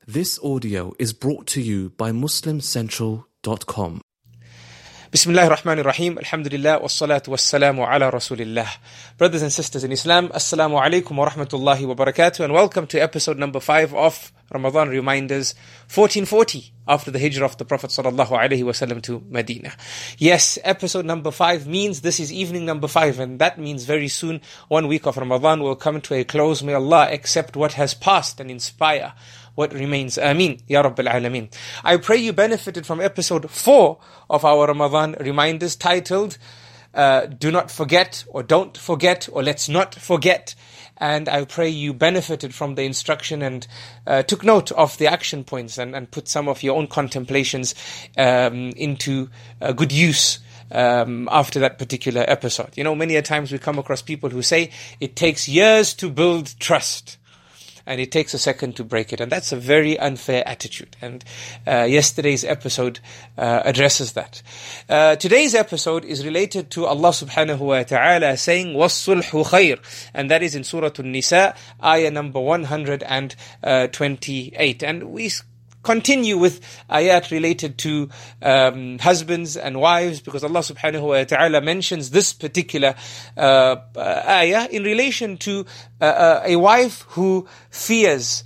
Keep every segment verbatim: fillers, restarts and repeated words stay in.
This audio is brought to you by Muslim Central dot com. Bismillahir Rahmanir Rahim. Alhamdulillah wassalatu wassalamu ala Rasulillah. Brothers and sisters in Islam, Assalamu alaikum wa rahmatullahi wa barakatuh, and welcome to episode number five of Ramadan Reminders, fourteen forty, after the hijrah of the Prophet sallallahu alaihi wasallam to Medina. Yes, episode number five means this is evening number five, and that means very soon one week of Ramadan will come to a close. May Allah accept what has passed and inspire what remains. Ameen, Ya Rabbil Alameen. I pray you benefited from episode four of our Ramadan Reminders, titled uh, Do Not Forget, or Don't Forget, or Let's Not Forget. And I pray you benefited from the instruction and uh, took note of the action points and, and put some of your own contemplations um, into uh, good use um, after that particular episode. You know, many a times we come across people who say it takes years to build trust, and it takes a second to break it. And that's a very unfair attitude. And uh, yesterday's episode uh, addresses that. Uh, today's episode is related to Allah subhanahu wa ta'ala saying, وَالصُّلْحُ خَيْرٌ. And that is in Surah An-Nisa, ayah number one hundred twenty-eight. And we continue with ayat related to um, husbands and wives, because Allah subhanahu wa ta'ala mentions this particular uh, ayah in relation to uh, a wife who fears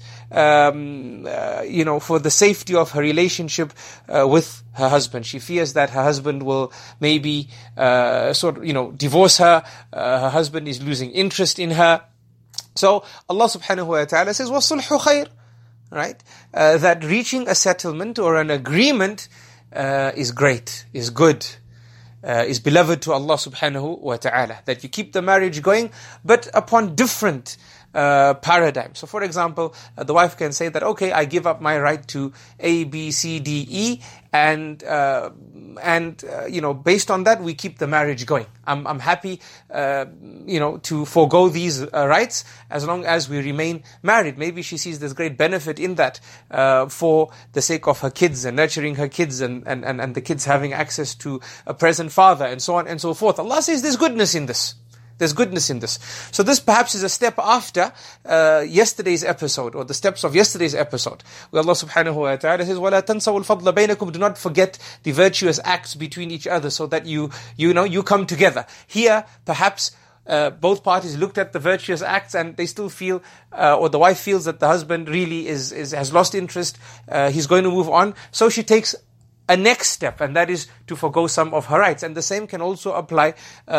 um, uh, you know, for the safety of her relationship uh, with her husband. She fears that her husband will maybe uh, sort of, you know, divorce her. Uh, her husband is losing interest in her. So Allah subhanahu wa ta'ala says, وَالصُّلْحُ خَيْرٌ. Right? Uh, that reaching a settlement or an agreement uh, is great, is good, uh, is beloved to Allah subhanahu wa ta'ala. That you keep the marriage going, but upon different uh, paradigms. So for example, uh, the wife can say that, okay, I give up my right to A, B, C, D, E, and uh, and uh, you know, based on that, we keep the marriage going. I'm I'm happy, uh, you know, to forego these uh, rights as long as we remain married. Maybe she sees there's great benefit in that uh, for the sake of her kids and nurturing her kids, and, and and and the kids having access to a present father, and so on and so forth. Allah says there's goodness in this. There's goodness in this. So this perhaps is a step after uh, yesterday's episode, or the steps of yesterday's episode, where Allah subhanahu wa ta'ala says, وَلَا تَنْسَوُا الْفَضْلَ بَيْنَكُمْ. Do not forget the virtuous acts between each other, so that you, you know, you come together. Here, perhaps, uh, both parties looked at the virtuous acts and they still feel, uh, or the wife feels that the husband really is, is has lost interest, uh, he's going to move on. So she takes a next step, and that is to forgo some of her rights. And the same can also apply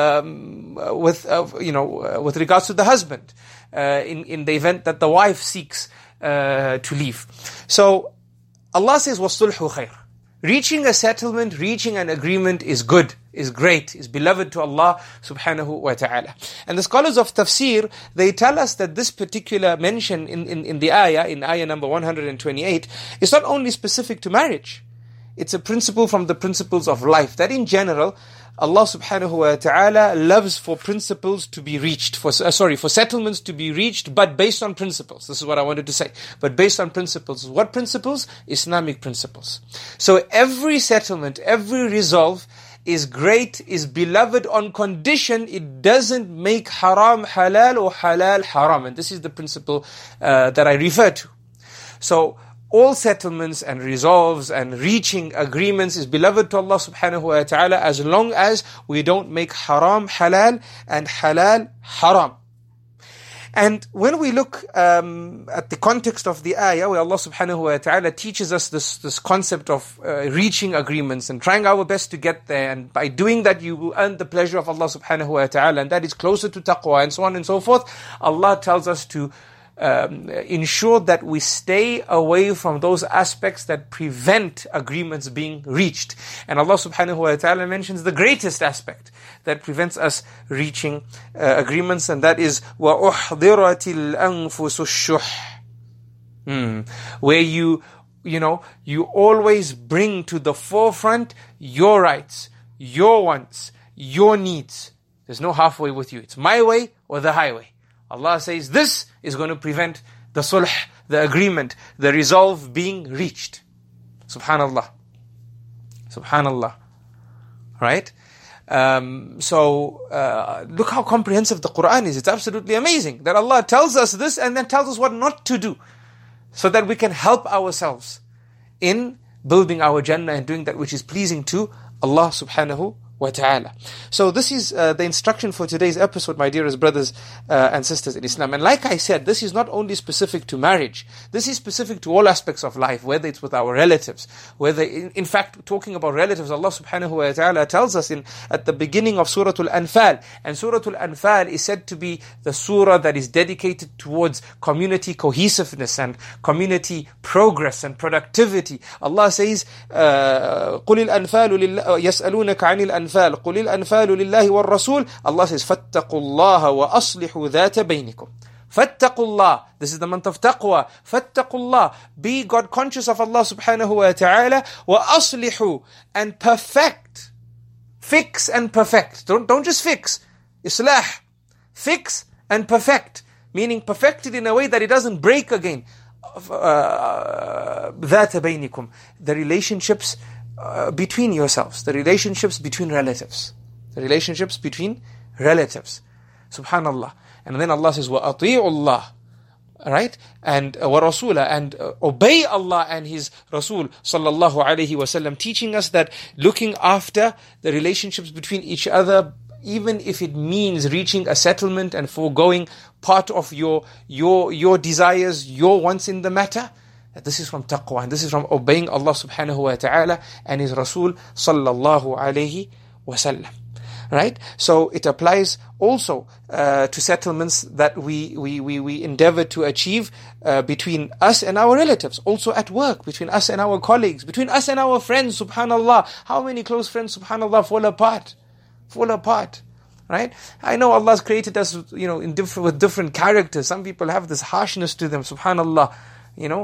um, with, uh, you know, uh, with regards to the husband, uh, in in the event that the wife seeks uh, to leave. So Allah says, وَالصُّلْحُ خَيْرٌ. Reaching a settlement, reaching an agreement is good, is great, is beloved to Allah subhanahu wa ta'ala. And the scholars of tafsir, they tell us that this particular mention in, in, in the ayah, in ayah number one hundred twenty-eight, is not only specific to marriage. It's a principle from the principles of life, that in general, Allah subhanahu wa ta'ala loves for principles to be reached, for uh, sorry, for settlements to be reached, but based on principles. This is what I wanted to say. But based on principles. What principles? Islamic principles. So every settlement, every resolve is great, is beloved, on condition it doesn't make haram halal or halal haram. And this is the principle uh, that I refer to. So all settlements and resolves and reaching agreements is beloved to Allah subhanahu wa ta'ala, as long as we don't make haram halal and halal haram. And when we look um, at the context of the ayah, where Allah subhanahu wa ta'ala teaches us this, this concept of uh, reaching agreements and trying our best to get there, and by doing that you will earn the pleasure of Allah subhanahu wa ta'ala, and that is closer to taqwa, and so on and so forth. Allah tells us to Um, ensure that we stay away from those aspects that prevent agreements being reached. And Allah subhanahu wa ta'ala mentions the greatest aspect that prevents us reaching uh, agreements, and that is وَأُحْضِرَتِ الْأَنفُسُ الشُّحْ. Hmm. Where you, you know, you always bring to the forefront your rights, your wants, your needs. There's no halfway with you. It's my way or the highway. Allah says this is going to prevent the sulh, the agreement, the resolve being reached. Subhanallah. Subhanallah. Right? Um, so, uh, look how comprehensive the Quran is. It's absolutely amazing that Allah tells us this and then tells us what not to do. so that we can help ourselves in building our Jannah and doing that which is pleasing to Allah subhanahu wa ta'ala. So this is uh, the instruction for today's episode, my dearest brothers uh, and sisters in Islam. And like I said, this is not only specific to marriage. This is specific to all aspects of life, whether it's with our relatives, whether, in, in fact, talking about relatives, Allah subhanahu wa ta'ala tells us in at the beginning of Surah Al-Anfal. And Surah Al-Anfal is said to be the surah that is dedicated towards community cohesiveness and community progress and productivity. Allah says, uh, قُلِ الْأَنْفَالُ لِلَّهِ يَسْأَلُونَكَ عَنِ الْأَنْفَالِ قُلِ الْأَنْفَالُ لِلَّهِ وَالرَّسُولِ. Allah says, فَاتَّقُوا اللَّهَ وَأَصْلِحُوا ذَاتَ بَيْنِكُمْ. فَاتَّقُوا اللَّهِ. This is the month of taqwa. فَاتَّقُوا اللَّهِ. Be God conscious of Allah subhanahu wa ta'ala. وَأَصْلِحُوا. And perfect. Fix and perfect. Don't, don't just fix. Islah. Fix and perfect. Meaning perfect it in a way that it doesn't break again. ذَاتَ بَيْنِكُمْ. The relationships Uh, between yourselves, the relationships between relatives, the relationships between relatives. Subhanallah. And then Allah says, وَأَطِيعُوا اللَّهِ. Right? And uh, وَرَسُولَ. And uh, obey Allah and His Rasul sallallahu alayhi wa sallam, teaching us that looking after the relationships between each other, even if it means reaching a settlement and foregoing part of your your your desires, your wants in the matter, that this is from taqwa and this is from obeying Allah subhanahu wa ta'ala and His Rasul sallallahu alayhi wa sallam. Right? So it applies also uh, to settlements that we, we, we, we endeavor to achieve uh, between us and our relatives. Also at work, between us and our colleagues, between us and our friends, subhanallah. How many close friends, subhanallah, fall apart? Fall apart. Right? I know Allah's created us, you know, in different, with different characters. Some people have this harshness to them, subhanallah. You know,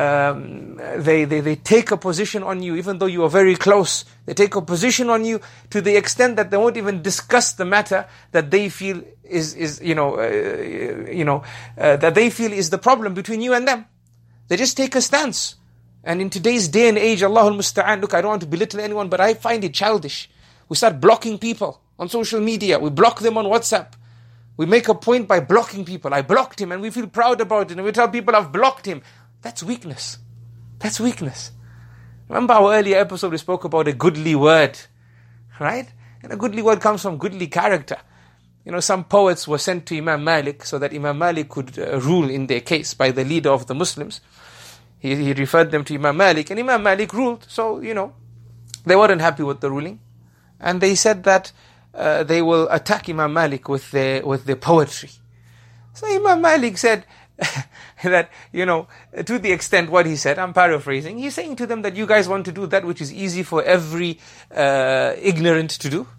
um, they, they, they take a position on you, even though you are very close. They take a position on you to the extent that they won't even discuss the matter that they feel is, is you know, uh, you know, uh, that they feel is the problem between you and them. They just take a stance. And in today's day and age, Allahul Musta'an, look, I don't want to belittle anyone, but I find it childish. We start blocking people on social media. We block them on WhatsApp. We make a point by blocking people. I blocked him and we feel proud about it. And we tell people I've blocked him. That's weakness. That's weakness. Remember our earlier episode we spoke about a goodly word. Right? And a goodly word comes from goodly character. You know, some poets were sent to Imam Malik so that Imam Malik could uh, rule in their case by the leader of the Muslims. He, he referred them to Imam Malik and Imam Malik ruled. So, you know, they weren't happy with the ruling. And they said that Uh, they will attack Imam Malik with their with their poetry. So Imam Malik said that, you know, to the extent what he said, I'm paraphrasing, he's saying to them that you guys want to do that which is easy for every uh, ignorant to do.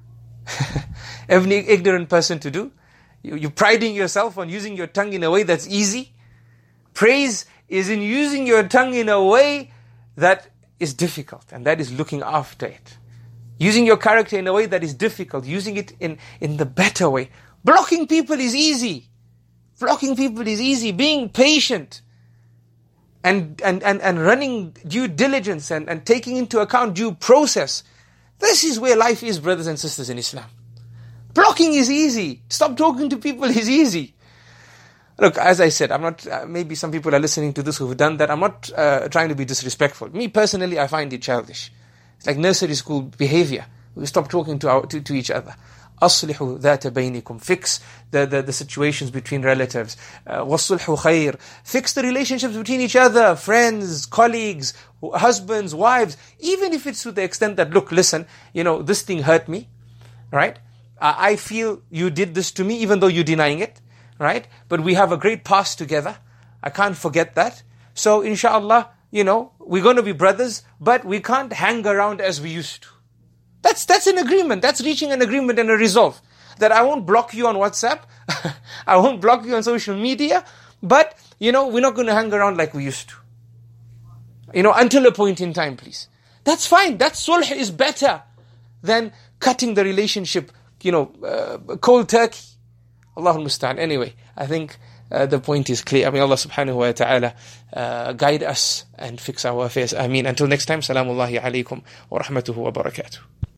Every ignorant person to do. You, you're priding yourself on using your tongue in a way that's easy. Praise is in using your tongue in a way that is difficult, and that is looking after it. Using your character in a way that is difficult. Using it in, in the better way. Blocking people is easy. Blocking people is easy. Being patient. And, and, and, and running due diligence and, and taking into account due process. This is where life is, brothers and sisters in Islam. Blocking is easy. Stop talking to people is easy. Look, as I said, I'm not, uh, maybe some people are listening to this who've done that. I'm not uh, trying to be disrespectful. Me personally, I find it childish. It's like nursery school behavior. We stop talking to, our, to, to each other. أصلحوا ذات بينكم. Fix the, the, the situations between relatives. Uh, والصلح خير. Fix the relationships between each other, friends, colleagues, husbands, wives. Even if it's to the extent that, look, listen, you know, this thing hurt me, right? Uh, I feel you did this to me, even though you're denying it, right? But we have a great past together. I can't forget that. So, inshallah, you know, we're going to be brothers, but we can't hang around as we used to. That's that's an agreement. That's reaching an agreement and a resolve. That I won't block you on WhatsApp. I won't block you on social media. But, you know, we're not going to hang around like we used to. You know, until a point in time, please. That's fine. That sulh is better than cutting the relationship, you know, uh, cold turkey. Allahul Musta'an. Anyway, I think Uh, the point is clear. I mean, Allah subhanahu wa ta'ala uh, guide us and fix our affairs. I mean, until next time, salamullahi alaykum wa rahmatuhu wa barakatuh.